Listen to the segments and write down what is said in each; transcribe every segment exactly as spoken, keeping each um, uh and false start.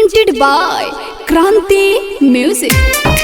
presented by Kranti Music.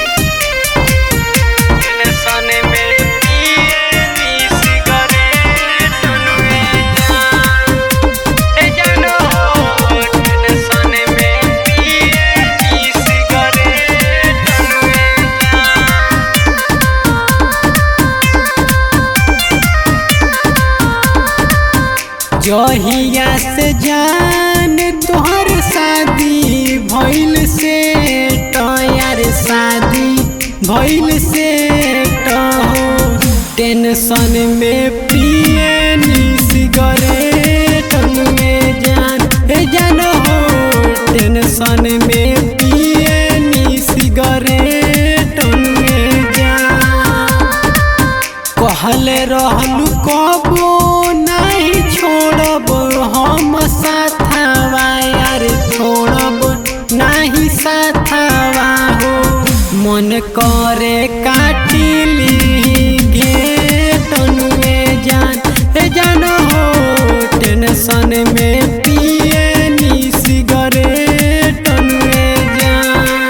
जहिया से जान तोहर शादी भइल से यार शादी भइल से हो टेंशन में पिए नी सिगरेट में जान हे जान हो टेंशन में पिए नी सिगरेट में जान कहले रहलू कबो नहीं छोड़ब हम साथवा यार छोड़ब नहीं साथवा हो मन करे काटिली गे तनुए जान हे जान हो टेंशन में पिए नी सिगरेट तनुए जान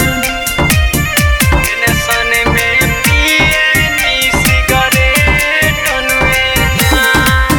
टेंशन में पिए नी सिगरेट तनुए जान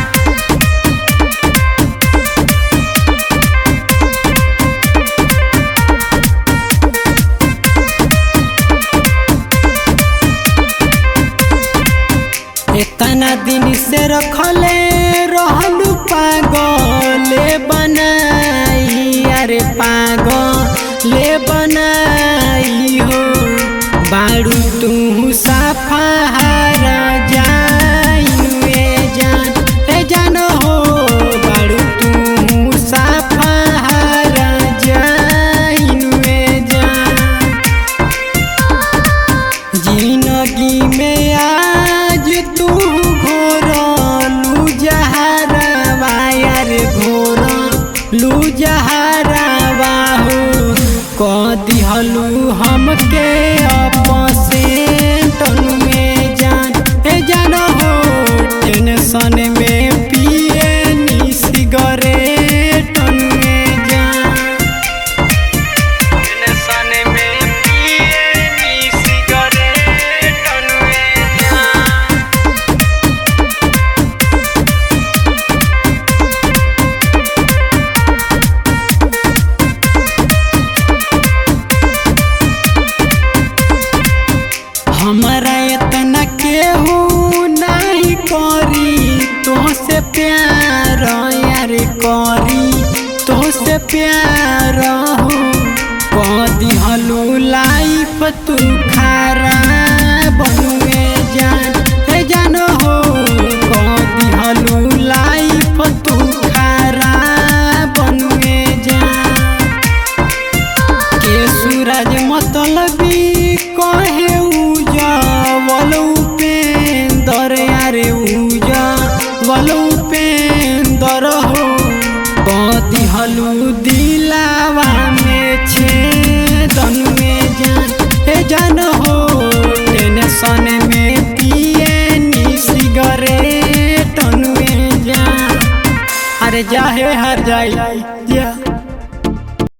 इतना दिन से रखले रहलू पागले बनाई अरे पागले बनाई हो बारू तू सफारा जाइए जान हे जान हो बारू तू सफारा जाइए जान जिंदगी में आज तू घोरलू जहरवा यार घोरलू जहरवा हो कह दिहलू हमके अपसेंट में जान हे जान हो टेंशन में पिए नी सिगरेट में जान टेंशन में पिए नी सिगरेट में जान हमारा इतना केहू नहीं करी तुहसे प्यार यार करी तुहसे प्यार हो कह दिहलू लाइफ तू